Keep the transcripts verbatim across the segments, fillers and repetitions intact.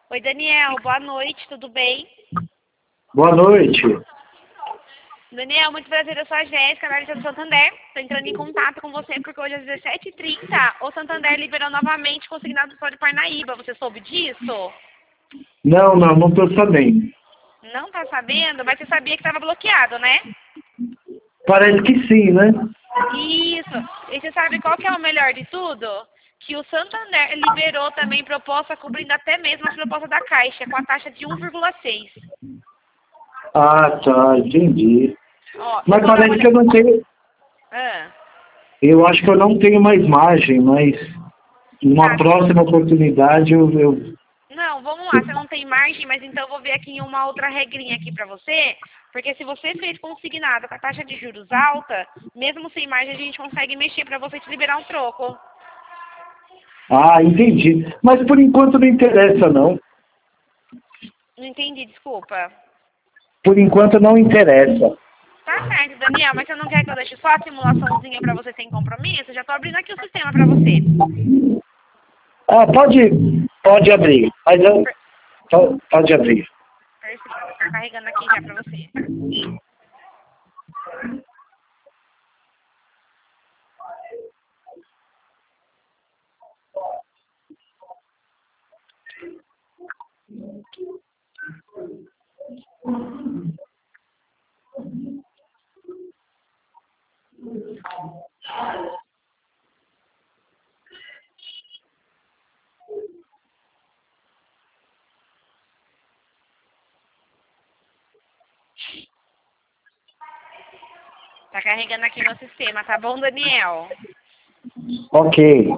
Oi, Daniel, boa noite, tudo bem? Boa noite. Daniel, muito prazer, eu sou a Jéssica, analista do Santander. Estou entrando em contato com você porque hoje às dezessete e trinta o Santander liberou novamente o consignado de Parnaíba. Você soube disso? Não, não, não estou sabendo. Não tá sabendo? Mas você sabia que estava bloqueado, né? Parece que sim, né? Isso. E você sabe qual que é o melhor de tudo? Que o Santander liberou também proposta cobrindo até mesmo a proposta da Caixa, com a taxa de um vírgula seis. Ah, tá, entendi. Ó, Mas vou dar uma parece que eu olhada. não tenho... Ah, Eu acho que eu não tenho mais margem, mas numa tá. próxima oportunidade eu... eu... Não, vamos lá, você não tem margem, mas então eu vou ver aqui uma outra regrinha aqui pra você, porque se você fez consignado com a taxa de juros alta, mesmo sem margem a gente consegue mexer pra você te liberar um troco. Ah, entendi. Mas por enquanto não interessa, não. Não entendi, desculpa. Por enquanto não interessa. Tá certo, Daniel, mas você não quer que eu deixe só a simulaçãozinha pra você sem compromisso? Eu já tô abrindo aqui o sistema pra você. Ah, pode, pode abrir. Mas eu... Per- po- Pode abrir. Perfeito, tô carregando aqui já pra você. Tá carregando aqui meu sistema, tá bom, Daniel? Ok.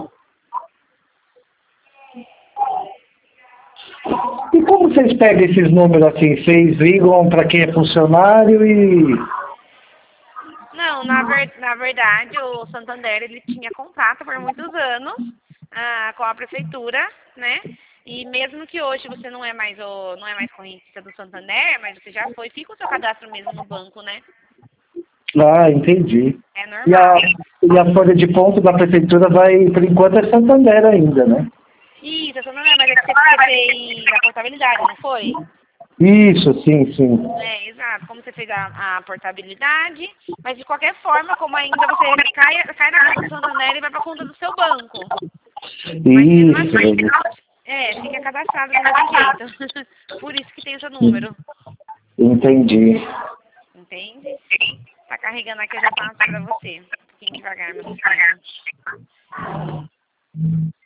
E como vocês pegam esses números assim? Vocês ligam para quem é funcionário e... Não, na, ver, na verdade, o Santander ele tinha contrato por muitos anos ah, com a prefeitura, né? E mesmo que hoje você não é mais o não é mais correntista do Santander, mas você já foi, fica o seu cadastro mesmo no banco, né? Ah, entendi. É E a, normal. e a folha de ponto da prefeitura vai, por enquanto, é Santander ainda, né? Isso, o Santander, mas é que você fez a portabilidade, não foi? Isso, sim, sim. É, exato, como você fez a, a portabilidade, mas de qualquer forma, como ainda você cai, cai na conta do Santander e vai para a conta do seu banco. Mas mesmo assim, Isso. é, fica cadastrado do mesmo jeito. Por isso que tem o seu número. Entendi. Entende? Tá carregando aqui, eu já passo pra você. Um pouquinho devagar, meu sistema.